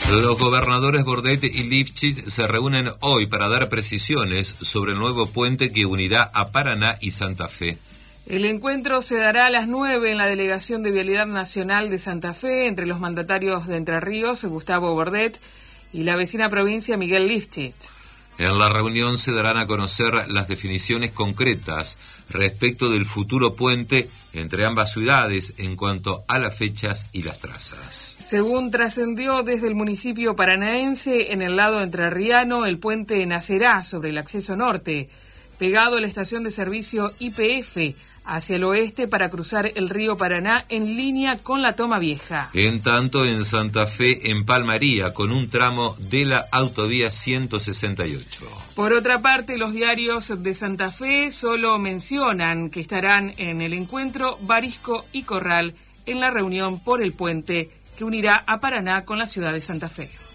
Los gobernadores Bordet y Lifchitz se reúnen hoy para dar precisiones sobre el nuevo puente que unirá a Paraná y Santa Fe. El encuentro se dará a las 9 en la Delegación de Vialidad Nacional de Santa Fe entre los mandatarios de Entre Ríos, Gustavo Bordet, y la vecina provincia Miguel Lifchitz. En la reunión se darán a conocer las definiciones concretas respecto del futuro puente entre ambas ciudades en cuanto a las fechas y las trazas. Según trascendió desde el municipio paranaense, en el lado entrerriano el puente nacerá sobre el acceso norte, pegado a la estación de servicio YPF, hacia el oeste para cruzar el río Paraná en línea con la Toma Vieja. En tanto, en Santa Fe empalmaría con un tramo de la autovía 168. Por otra parte, los diarios de Santa Fe solo mencionan que estarán en el encuentro Barisco y Corral en la reunión por el puente que unirá a Paraná con la ciudad de Santa Fe.